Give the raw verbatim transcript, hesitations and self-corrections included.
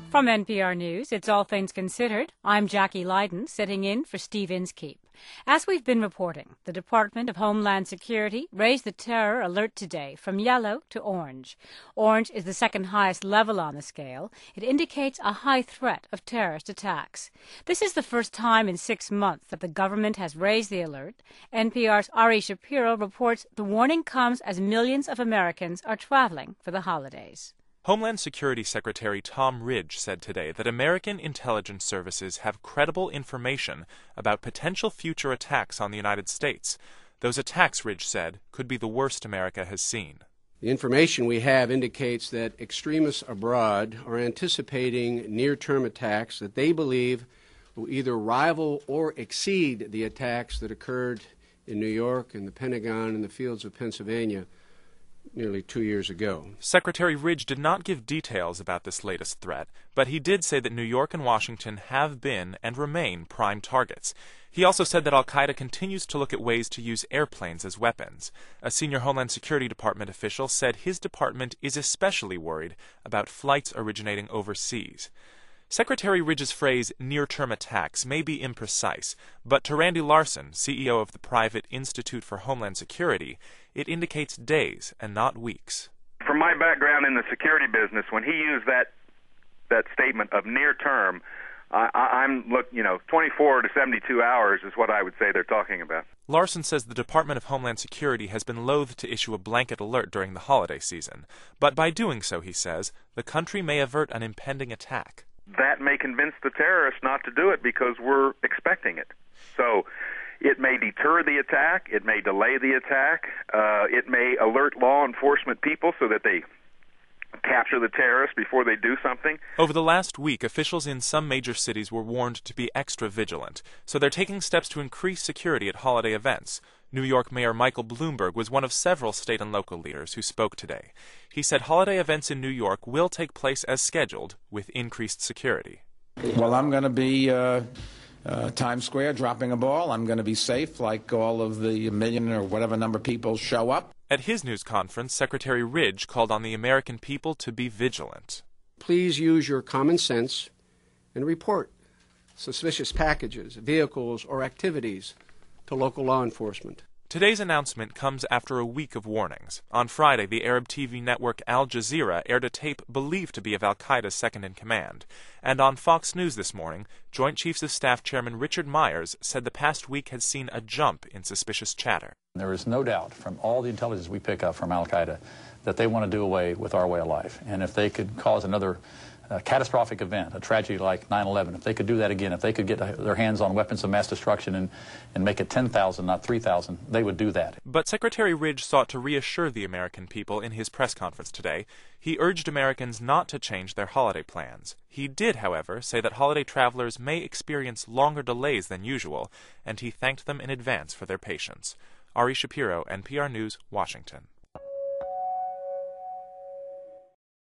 From N P R News, it's All Things Considered. I'm Jackie Leiden, sitting in for Steve Inskeep. As we've been reporting, the Department of Homeland Security raised the terror alert today from yellow to orange. Orange is the second highest level on the scale. It indicates a high threat of terrorist attacks. This is the first time in six months that the government has raised the alert. N P R's Ari Shapiro reports the warning comes as millions of Americans are traveling for the holidays. Homeland Security Secretary Tom Ridge said today that American intelligence services have credible information about potential future attacks on the United States. Those attacks, Ridge said, could be the worst America has seen. The information we have indicates that extremists abroad are anticipating near-term attacks that they believe will either rival or exceed the attacks that occurred in New York and the Pentagon and the fields of Pennsylvania nearly two years ago. Secretary Ridge did not give details about this latest threat, but he did say that New York and Washington have been and remain prime targets. He also said that al-Qaeda continues to look at ways to use airplanes as weapons. A senior Homeland Security Department official said his department is especially worried about flights originating overseas. Secretary Ridge's phrase, near-term attacks, may be imprecise, but to Randy Larson, C E O of the private Institute for Homeland Security, it indicates days and not weeks. From my background in the security business, when he used that that statement of near-term, I, I'm look, you know, twenty-four to seventy-two hours is what I would say they're talking about. Larson says the Department of Homeland Security has been loath to issue a blanket alert during the holiday season, but by doing so, he says, the country may avert an impending attack. That may convince the terrorists not to do it because we're expecting it. So it may deter the attack, it may delay the attack, uh, it may alert law enforcement people so that they capture the terrorists before they do something. Over the last week, officials in some major cities were warned to be extra vigilant, so they're taking steps to increase security at holiday events. New York Mayor Michael Bloomberg was one of several state and local leaders who spoke today. He said holiday events in New York will take place as scheduled with increased security. Well, I'm going to be uh, uh, Times Square dropping a ball. I'm going to be safe like all of the million or whatever number of people show up. At his news conference, Secretary Ridge called on the American people to be vigilant. Please use your common sense and report suspicious packages, vehicles, or activities to local law enforcement. Today's announcement comes after a week of warnings. On Friday, the Arab T V network Al Jazeera aired a tape believed to be of al-Qaeda's second-in-command. And on Fox News this morning, Joint Chiefs of Staff Chairman Richard Myers said the past week had seen a jump in suspicious chatter. There is no doubt from all the intelligence we pick up from al-Qaeda that they want to do away with our way of life. And if they could cause another a catastrophic event, a tragedy like nine eleven, if they could do that again, if they could get their hands on weapons of mass destruction and, and make it ten thousand, not three thousand, they would do that. But Secretary Ridge sought to reassure the American people in his press conference today. He urged Americans not to change their holiday plans. He did, however, say that holiday travelers may experience longer delays than usual, and he thanked them in advance for their patience. Ari Shapiro, N P R News, Washington.